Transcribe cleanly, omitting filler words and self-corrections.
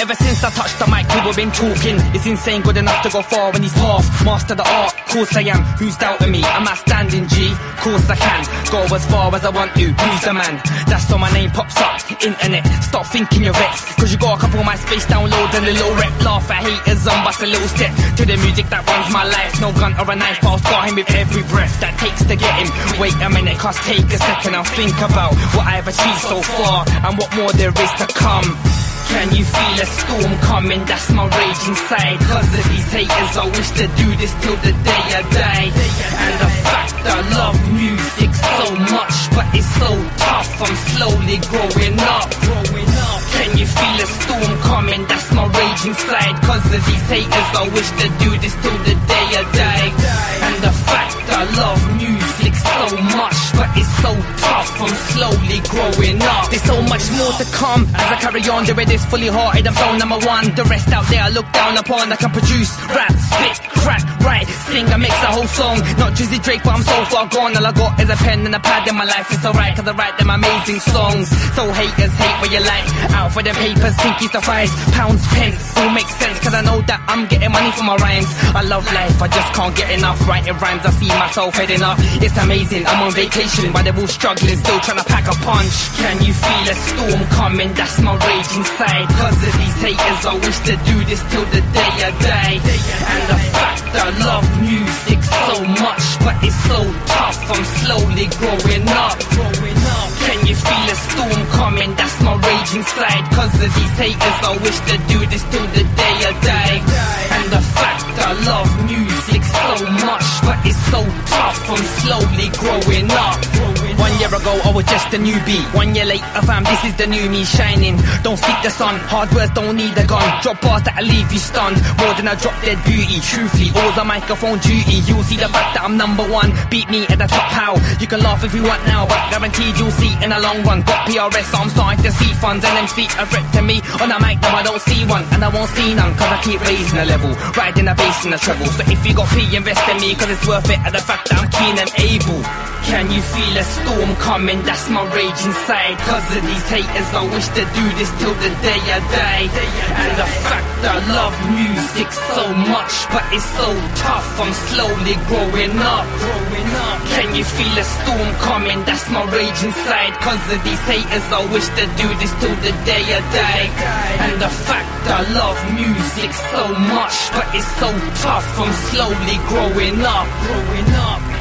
Ever since I touched the mic, people been talking. It's insane, good enough to go far in his path. Master the art, course I am. Who's doubting me? I'm outstanding, G. Course I can go as far as I want to. Who's the man? That's how my name pops up. Internet, start thinking you're vexed, cause you got a couple of my space downloads and a little rep. Laugh at haters and bust a little step to the music that runs my life. No gun or a knife, I'll scar him with every breath that takes to get him. Wait a minute, cause take a second and think about what I've achieved so far and what more there is to come. Can you feel a storm coming? That's my rage inside. Cause of these haters, I wish to do this till the day I die. And the fact I love music so much, but it's so tough, I'm slowly growing up. Can you feel a storm coming? That's my rage inside. Cause of these haters, I wish to do this till the day I die. And the fact I love music so much, but it's so tough, I'm slowly growing up. There's so much more to come as I carry on doing this fully hearted. I'm so number one. The rest out there I look down upon. I can produce, rap, spit, crack, write, sing, I mix a whole song. Not Drizzy Drake, but I'm so far gone. All I got is a pen and a pad in my life. It's alright, cause I write them amazing songs. So haters hate what you like. Out for the papers, think it's the fries. Pounds, pence, all makes sense, cause I know that I'm getting money for my rhymes. I love life, I just can't get enough. Writing rhymes, I see myself heading up. It's amazing, I'm on vacation, but they're all struggling, still trying to pack a punch. Can you feel a storm coming? That's my rage inside. Cause of these haters, I wish to do this till the day I die. And the fact I love music so much, but it's so tough, I'm slowly growing up. Can you feel a storm coming? That's my rage inside. Cause of these haters, I wish to do this till the day I die. And the fact I love music so much, but it's so tough, I'm slowly growing up. 1 year ago I was just a newbie. 1 year later fam, this is the new me shining. Don't seek the sun, hard words don't need a gun. Drop bars that'll leave you stunned, more than a drop dead beauty. Truthfully, all's a microphone duty. You'll see the fact that I'm number one. Beat me at the top, how? You can laugh if you want now, but guaranteed you'll see in a long run. Got PRS, so I'm starting to see funds. NMC a threat to me, on the mic now I don't see one. And I won't see none, cause I keep raising the level, riding the bass and the treble. So if you got P, invest in me, cause it's worth it. And the fact that I'm keen and able. Can you feel a storm coming? That's my rage inside. Cause of these haters, I wish to do this till the day I die. And the fact I love music so much, but it's so tough, I'm slowly growing up. Can you feel a storm coming? That's my rage inside. Cause of these haters, I wish to do this till the day I die. And the fact I love music so much, but it's so tough, I'm slowly growing up.